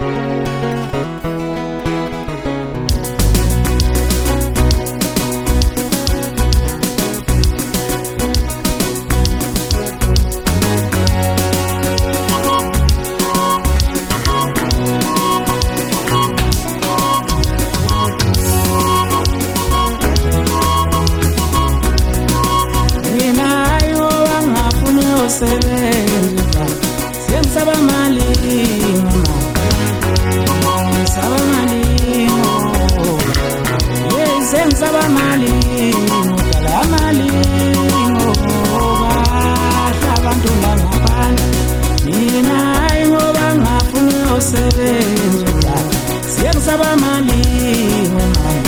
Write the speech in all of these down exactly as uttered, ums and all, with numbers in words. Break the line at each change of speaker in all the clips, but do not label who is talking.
Sebenza siyensaba malingo saba malingo yeah siyensaba malingo dala malingo bahla abantu langaphandle mina ayingoba ngafuna usebenza siyensaba malingo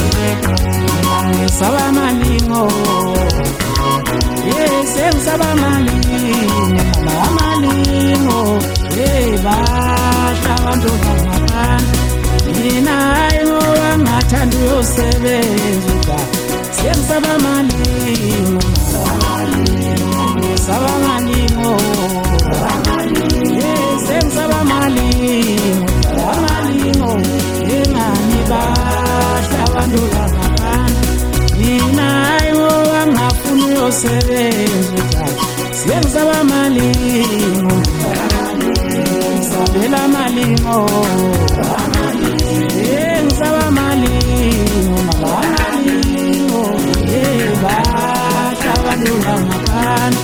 saba malingo yeah siyensaba malingo amalingo eba abantu ngaphandle mina ayingoba ngathanda uyosebenza siyensaba malingo saba malingo yeah siyensaba malingo amalingo engani bahla abantu ngaphandle mina ayingoba ngafuna uyosebenza siyensaba malingo sabela malingo siyensaba malingo malingo eba abantu ngaphandle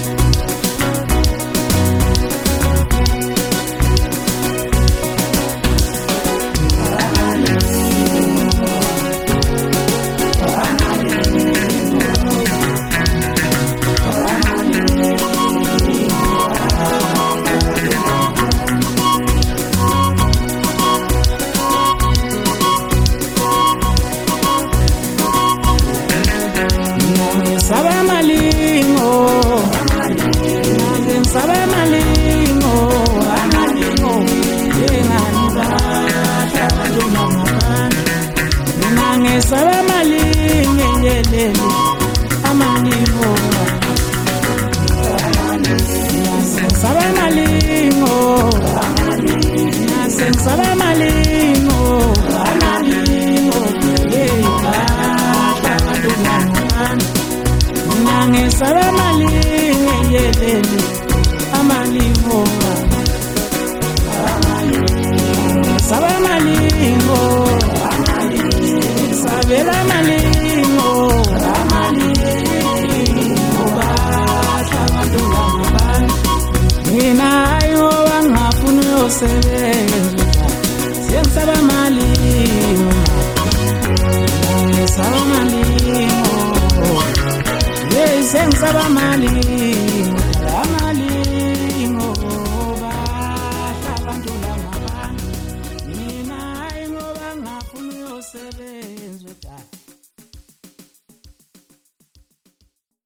saba malingo saba malingo amalingo engani bahla abantu ngaphandle mina saba malingo yelele amalingo saba malingo saba malingo amalingo bahla abantu ngaphandle ngisaba malingo yelele amalingo saba malingo sabela malingo amalingo bahla abantu ngaphandle mina ayingoba ngafuna uyosebenza siyensaba malingo saba malingo siyensaba malingo